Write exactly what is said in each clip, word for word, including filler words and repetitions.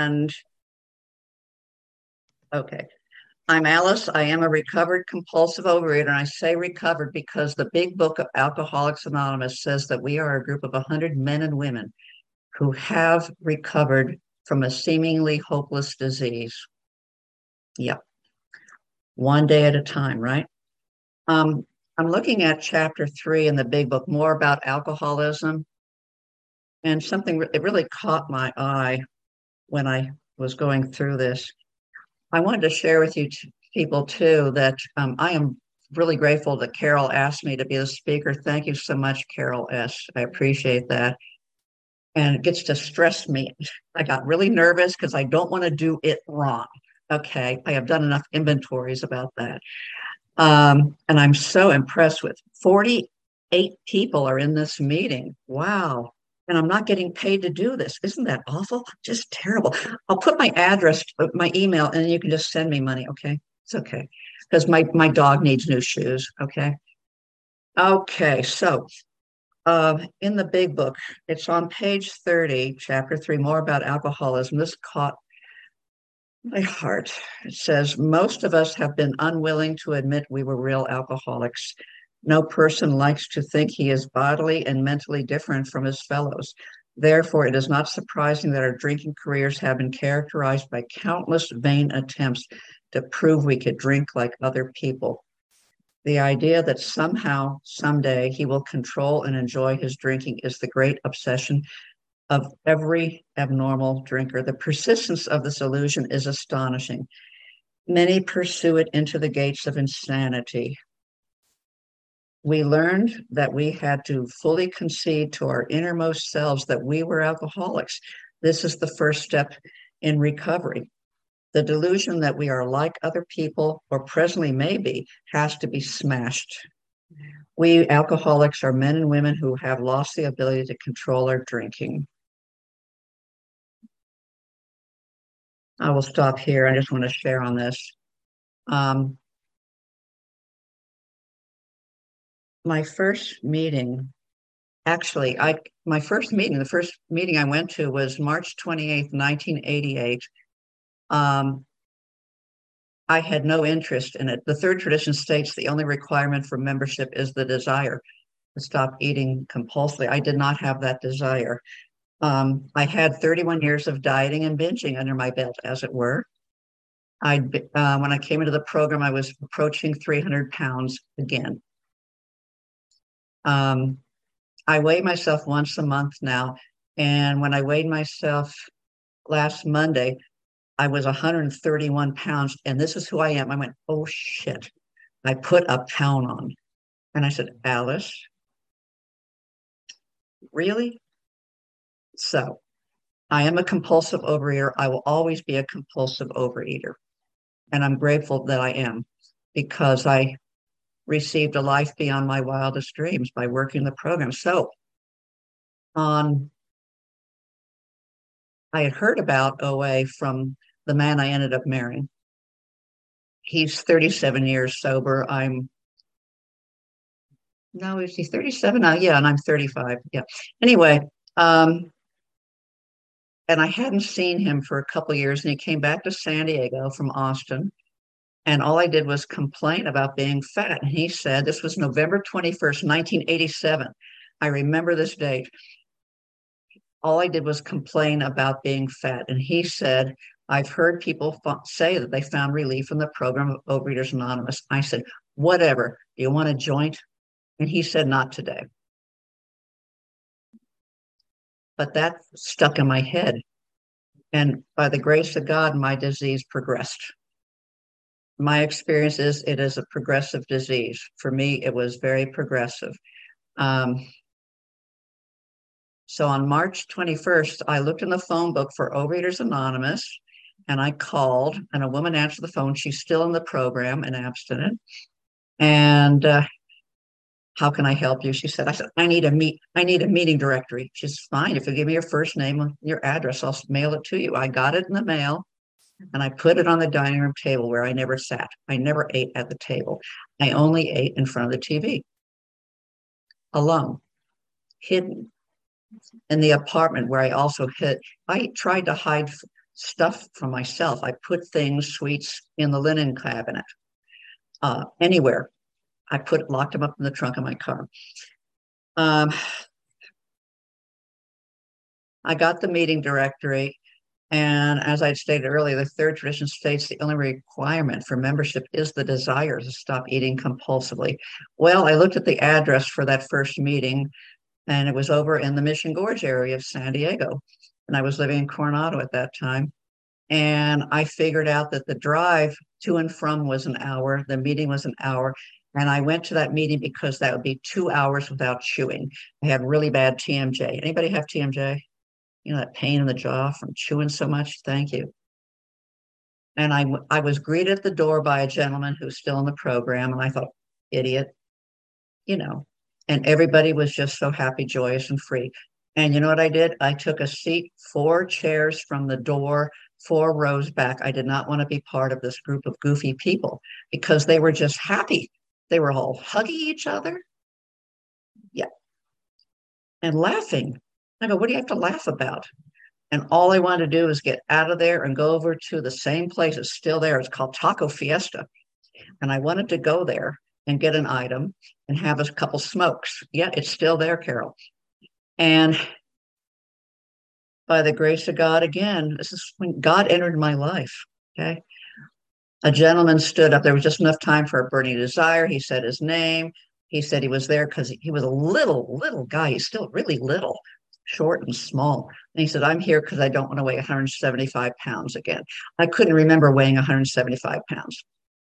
And okay, I'm Alice. I am a recovered compulsive overeater. And I say recovered because the big book of Alcoholics Anonymous says that we are a group of one hundred men and women who have recovered from a seemingly hopeless disease. Yep. One day at a time, right? Um, I'm looking at chapter three in the big book, more about alcoholism. And something, it really caught my eye when I was going through this. I wanted to share with you t- people too that um, I am really grateful that Carol asked me to be the speaker. Thank you so much, Carol S. I appreciate that. And it gets to stress me. I got really nervous because I don't want to do it wrong. Okay, I have done enough inventories about that. Um, and I'm so impressed with forty-eight people are in this meeting. Wow. And I'm not getting paid to do this. Isn't that awful? Just terrible. I'll put my address, uh, my email, and you can just send me money. Okay. It's okay. Because my, my dog needs new shoes. Okay. Okay. So uh, in the big book, it's on page thirty, chapter three, more about alcoholism. This caught my heart. It says, most of us have been unwilling to admit we were real alcoholics. No person likes to think he is bodily and mentally different from his fellows. Therefore, it is not surprising that our drinking careers have been characterized by countless vain attempts to prove we could drink like other people. The idea that somehow, someday, he will control and enjoy his drinking is the great obsession of every abnormal drinker. The persistence of this illusion is astonishing. Many pursue it into the gates of insanity. We learned that we had to fully concede to our innermost selves that we were alcoholics. This is the first step in recovery. The delusion that we are like other people, or presently may be, has to be smashed. We alcoholics are men and women who have lost the ability to control our drinking. I will stop here. I just want to share on this. Um, my first meeting, actually, I my first meeting, the first meeting I went to was March twenty-eighth, nineteen eighty-eight. Um, I had no interest in it. The third tradition states the only requirement for membership is the desire to stop eating compulsively. I did not have that desire. Um, I had thirty-one years of dieting and binging under my belt, as it were. I uh, when I came into the program, I was approaching three hundred pounds again. Um, I weigh myself once a month now, and when I weighed myself last Monday, I was one hundred thirty-one pounds, and this is who I am. I went, oh shit! I put a pound on, and I said, Alice, really? So I am a compulsive overeater. I will always be a compulsive overeater, and I'm grateful that I am because I received a life beyond my wildest dreams by working the program. So on I had heard about O A from the man I ended up marrying. He's thirty-seven years sober. I'm no, is he thirty-seven now? Yeah, and I'm thirty-five. Yeah. Anyway, um, and I hadn't seen him for a couple of years, and he came back to San Diego from Austin. And all I did was complain about being fat. And he said, this was November twenty-first, nineteen eighty-seven. I remember this date. All I did was complain about being fat. And he said, I've heard people f- say that they found relief in the program of Overeaters Anonymous. I said, whatever. Do you want a joint? And he said, not today. But that stuck in my head. And by the grace of God, my disease progressed. My experience is it is a progressive disease. For me, it was very progressive. Um, so on March twenty-first, I looked in the phone book for Overeaters Anonymous and I called, and a woman answered the phone. She's still in the program and abstinent. And uh, how can I help you? She said, I said, I need a meet, I need a meeting directory. She's fine. If you give me your first name and your address, I'll mail it to you. I got it in the mail and I put it on the dining room table where I never sat. I never ate at the table. I only ate in front of the T V, alone, hidden in the apartment where I also hid. I tried to hide stuff from myself. I put things, sweets in the linen cabinet, uh, anywhere. I put locked them up in the trunk of my car. Um, I got the meeting directory. And as I stated earlier, the third tradition states the only requirement for membership is the desire to stop eating compulsively. Well, I looked at the address for that first meeting, and it was over in the Mission Gorge area of San Diego. And I was living in Coronado at that time. And I figured out that the drive to and from was an hour, the meeting was an hour. And I went to that meeting because that would be two hours without chewing. I had really bad T M J. Anybody have T M J? You know, that pain in the jaw from chewing so much? Thank you. And I, I was greeted at the door by a gentleman who's still in the program. And I thought, idiot, you know, and everybody was just so happy, joyous, and free. And you know what I did? I took a seat four chairs from the door, four rows back. I did not want to be part of this group of goofy people because they were just happy. They were all hugging each other. Yeah. And laughing. I go, what do you have to laugh about? And all I wanted to do is get out of there and go over to the same place. It's still there. It's called Taco Fiesta. And I wanted to go there and get an item and have a couple smokes. Yeah, it's still there, Carol. And by the grace of God, again, this is when God entered my life. Okay. A gentleman stood up. There was just enough time for a burning desire. He said his name. He said he was there because he was a little, little guy. He's still really little, short and small. And he said, I'm here because I don't want to weigh one hundred seventy-five pounds again. I couldn't remember weighing one hundred seventy-five pounds.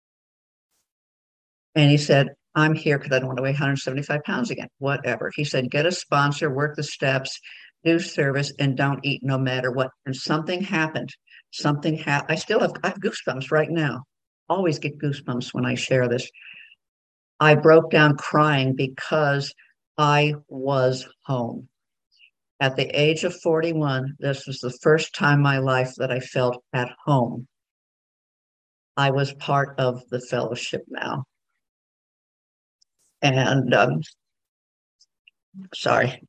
And he said, I'm here because I don't want to weigh one hundred seventy-five pounds again. Whatever. He said, get a sponsor, work the steps, do service, and don't eat no matter what. And something happened. Something happened. I still have, I have goosebumps right now. Always get goosebumps when I share this. I broke down crying because I was home. At the age of forty-one, this was the first time in my life that I felt at home. I was part of the fellowship now. And um, sorry.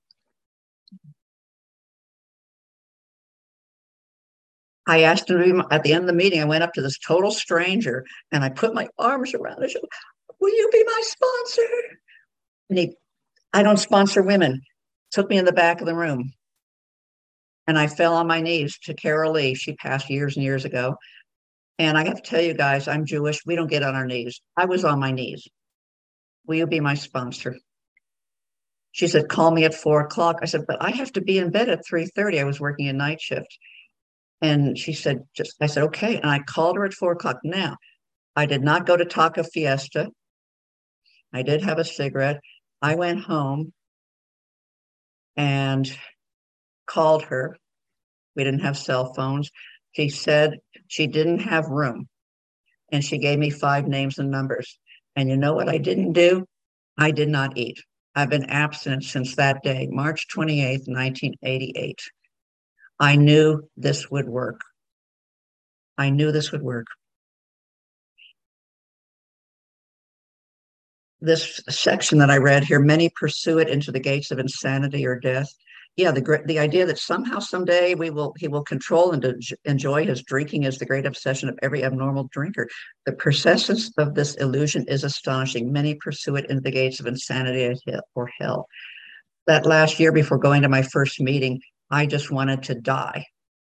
I asked him at the end of the meeting, I went up to this total stranger and I put my arms around him. Will you be my sponsor? And he, I don't sponsor women. Took me in the back of the room. And I fell on my knees to Carol Lee. She passed years and years ago. And I have to tell you guys, I'm Jewish. We don't get on our knees. I was on my knees. Will you be my sponsor? She said, call me at four o'clock. I said, but I have to be in bed at three thirty. I was working a night shift. And she said, just, I said, okay. And I called her at four o'clock. Now, I did not go to Taco Fiesta. I did have a cigarette. I went home and called her. We didn't have cell phones. She said she didn't have room. And she gave me five names and numbers. And you know what I didn't do? I did not eat. I've been abstinent since that day, March twenty-eighth, nineteen eighty-eight. I knew this would work. I knew this would work. This section that I read here, many pursue it into the gates of insanity or death. Yeah, the the idea that somehow someday we will he will control and enjoy his drinking is the great obsession of every abnormal drinker. The persistence of this illusion is astonishing. Many pursue it into the gates of insanity or hell. That last year before going to my first meeting, I just wanted to die.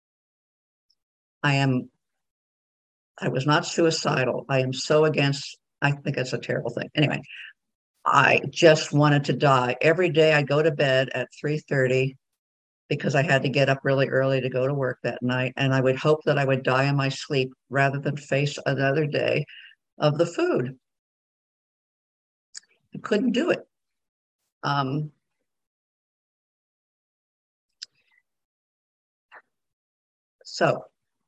I am, I was not suicidal. I am so against, I think it's a terrible thing. Anyway, I just wanted to die. Every day I go to bed at three thirty because I had to get up really early to go to work that night. And I would hope that I would die in my sleep rather than face another day of the food. I couldn't do it. Um, so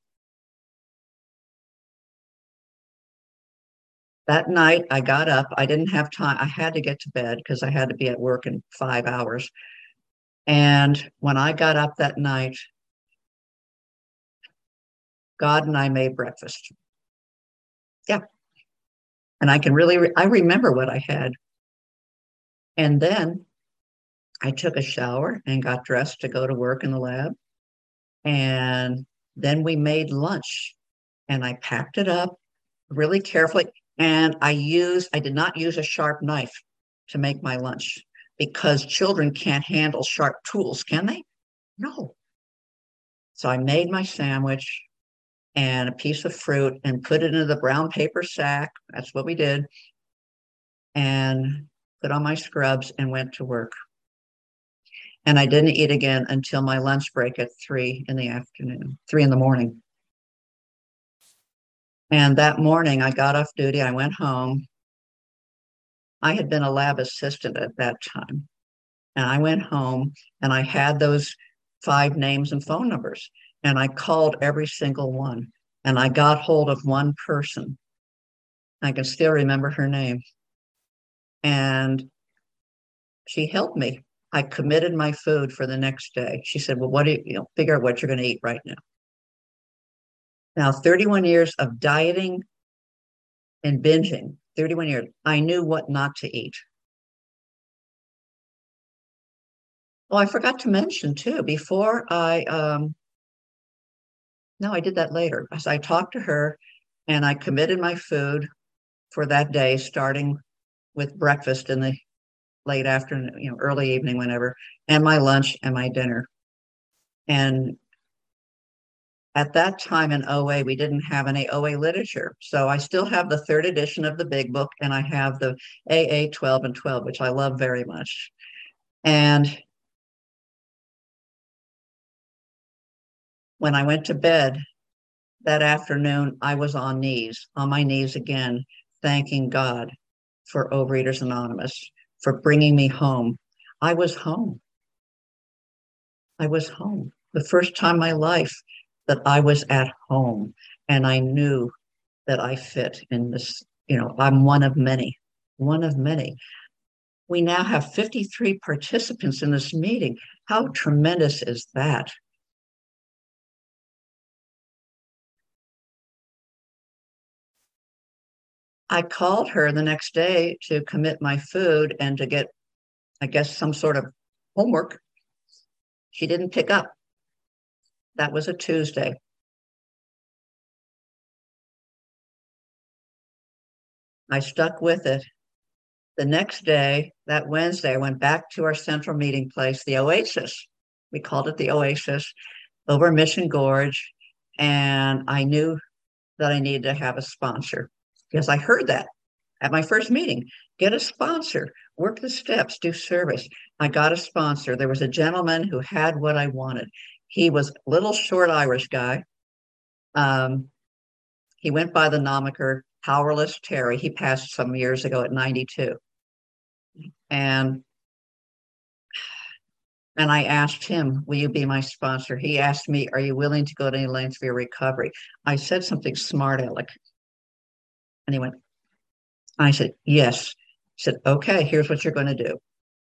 that night I got up. I didn't have time. I had to get to bed because I had to be at work in five hours. And when I got up that night, God and I made breakfast. Yeah. And I can really, re- I remember what I had. And then I took a shower and got dressed to go to work in the lab. And Then we made lunch and I packed it up really carefully. And I used, I did not use a sharp knife to make my lunch because children can't handle sharp tools, can they? No. So I made my sandwich and a piece of fruit and put it into the brown paper sack. That's what we did. And put on my scrubs and went to work. And I didn't eat again until my lunch break at three in the afternoon, three in the morning. And that morning I got off duty. I went home. I had been a lab assistant at that time. And I went home and I had those five names and phone numbers. And I called every single one. And I got hold of one person. I can still remember her name. And she helped me. I committed my food for the next day. She said, well, what do you, you know, figure out what you're going to eat right now. Now, thirty-one years of dieting and binging, thirty-one years, I knew what not to eat. Oh, I forgot to mention too, before I, um, no, I did that later. As I talked to her and I committed my food for that day, starting with breakfast in the late afternoon, you know, early evening, whenever, and my lunch and my dinner. And at that time in O A, we didn't have any O A literature. So I still have the third edition of the big book, and I have the A A twelve and twelve, which I love very much. And when I went to bed that afternoon, I was on knees, on my knees again, thanking God for Overeaters Anonymous, for bringing me home. I was home. I was home. The first time in my life that I was at home, and I knew that I fit in this, you know, I'm one of many, one of many. We now have fifty-three participants in this meeting. How tremendous is that? I called her the next day to commit my food and to get, I guess, some sort of homework. She didn't pick up. That was a Tuesday. I stuck with it. The next day, that Wednesday, I went back to our central meeting place, the Oasis. We called it the Oasis over Mission Gorge. And I knew that I needed to have a sponsor because I heard that at my first meeting. Get a sponsor, work the steps, do service. I got a sponsor. There was a gentleman who had what I wanted. He was a little short Irish guy. Um, he went by the moniker Powerless Terry. He passed some years ago at ninety-two. And and I asked him, will you be my sponsor? He asked me, are you willing to go to any lengths for your recovery? I said something smart, Alec. And he went, I said, yes. He said, okay, here's what you're going to do.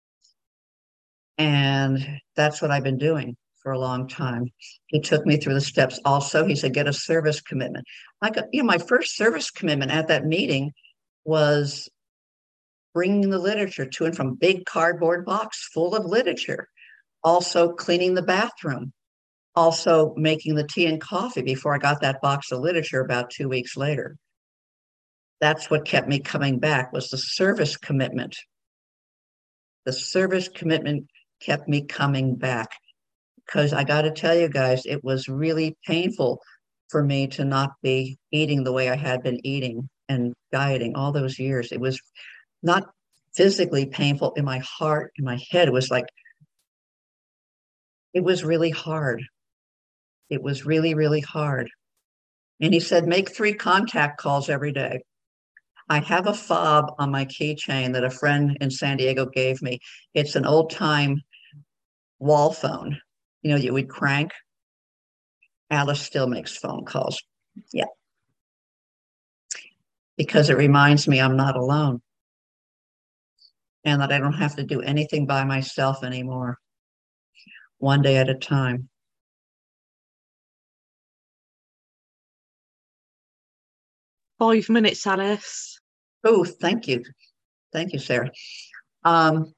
And that's what I've been doing for a long time. He took me through the steps. Also, he said, get a service commitment. I got, you know, my first service commitment at that meeting was bringing the literature to and from big cardboard box full of literature. Also cleaning the bathroom. Also making the tea and coffee before I got that box of literature about two weeks later. That's what kept me coming back was the service commitment. The service commitment kept me coming back because I got to tell you guys, it was really painful for me to not be eating the way I had been eating and dieting all those years. It was not physically painful in my heart, in my head. It was like, it was really hard. It was really, really hard. And he said, make three contact calls every day. I have a fob on my keychain that a friend in San Diego gave me. It's an old time wall phone, you know, you would crank. Alice still makes phone calls. Yeah. Because it reminds me I'm not alone and that I don't have to do anything by myself anymore, one day at a time. Five minutes, Alice. Oh, thank you. Thank you, Sarah. Um,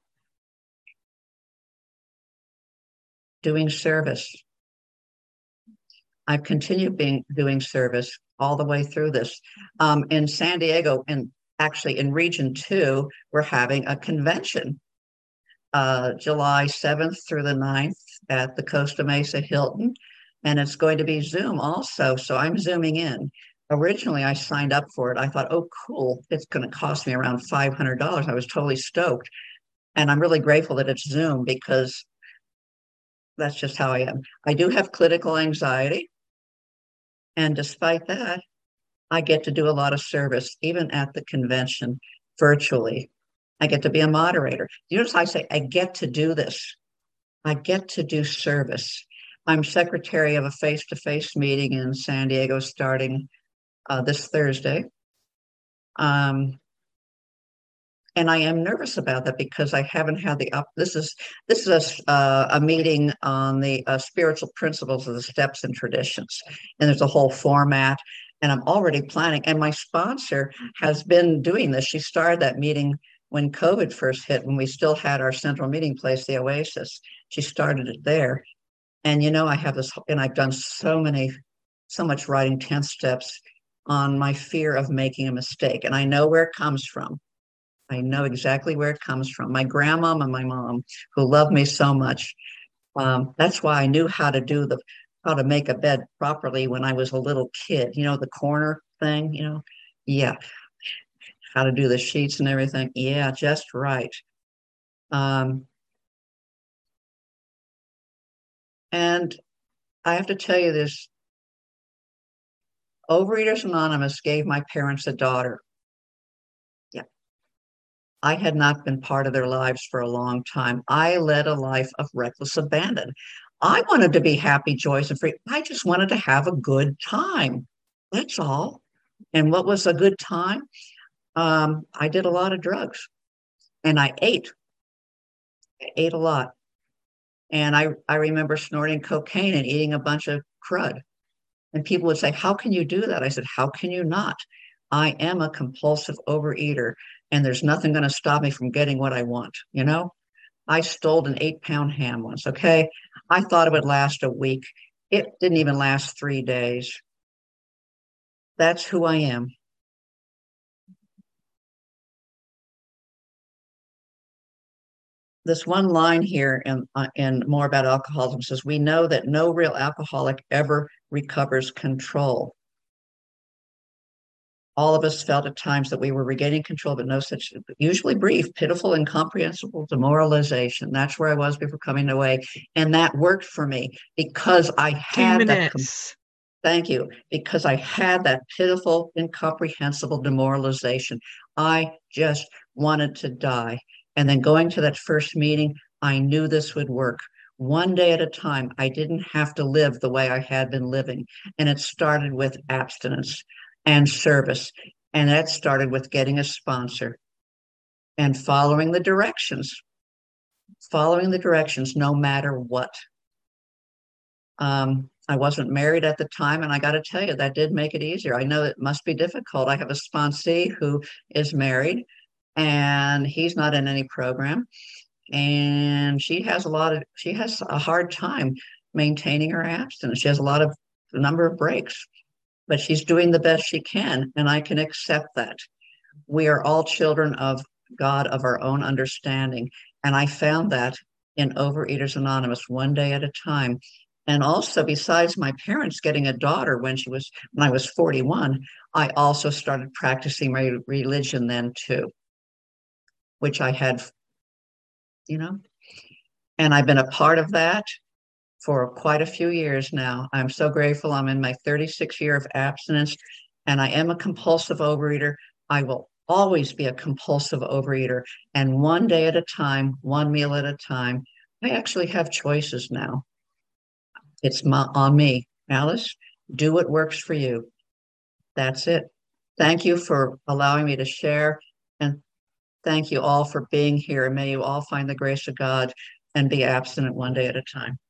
doing service. I've continued being doing service all the way through this. Um, in San Diego, and actually in Region Two, we're having a convention uh, July seventh through the ninth at the Costa Mesa Hilton. And it's going to be Zoom also. So I'm Zooming in. Originally, I signed up for it. I thought, oh, cool. It's going to cost me around five hundred dollars. I was totally stoked. And I'm really grateful that it's Zoom because that's just how I am. I do have clinical anxiety. And despite that, I get to do a lot of service, even at the convention virtually. I get to be a moderator. You notice I say, I get to do this. I get to do service. I'm secretary of a face-to-face meeting in San Diego starting uh, this Thursday. Um, and I am nervous about that because I haven't had the up. This is this is a, uh, a meeting on the uh, spiritual principles of the steps and traditions, and there's a whole format. And I'm already planning. And my sponsor has been doing this. She started that meeting when COVID first hit, when we still had our central meeting place, the Oasis. She started it there. And you know, I have this, and I've done so many, so much writing ten steps on my fear of making a mistake. And I know where it comes from. I know exactly where it comes from. My grandmom and my mom, who loved me so much. Um, that's why I knew how to do the, how to make a bed properly when I was a little kid. You know, the corner thing, you know? Yeah. How to do the sheets and everything. Yeah, just right. Um, and I have to tell you this, Overeaters Anonymous gave my parents a daughter. Yeah. I had not been part of their lives for a long time. I led a life of reckless abandon. I wanted to be happy, joyous, and free. I just wanted to have a good time. That's all. And what was a good time? Um, I did a lot of drugs and I ate. I ate a lot. And I, I remember snorting cocaine and eating a bunch of crud. And people would say, how can you do that? I said, how can you not? I am a compulsive overeater, and there's nothing going to stop me from getting what I want. You know, I stole an eight pound ham once. Okay. I thought it would last a week. It didn't even last three days. That's who I am. This one line here in, uh, in More About Alcoholism says, we know that no real alcoholic ever recovers control. All of us felt at times that we were regaining control, but no such, usually brief, pitiful, incomprehensible demoralization. That's where I was before coming away. And that worked for me because I had Two that. minutes. Thank you. Because I had that pitiful, incomprehensible demoralization. I just wanted to die. And then going to that first meeting, I knew this would work. One day at a time, I didn't have to live the way I had been living. And it started with abstinence and service. And that started with getting a sponsor and following the directions, following the directions no matter what. Um, I wasn't married at the time, and I got to tell you, that did make it easier. I know it must be difficult. I have a sponsee who is married, and he's not in any program. And she has a lot of, she has a hard time maintaining her abstinence. She has a lot of, a number of breaks, but she's doing the best she can, and I can accept that. We are all children of God of our own understanding. And I found that in Overeaters Anonymous, one day at a time. And also, besides my parents getting a daughter when she was when I was forty-one, I also started practicing my religion then too, which I had, you know, and I've been a part of that for quite a few years now. I'm so grateful. I'm in my thirty-sixth year of abstinence, and I am a compulsive overeater. I will always be a compulsive overeater. And one day at a time, one meal at a time, I actually have choices now. It's my, on me. Alice, do what works for you. That's it. Thank you for allowing me to share. And thank you all for being here. And may you all find the grace of God and be abstinent one day at a time.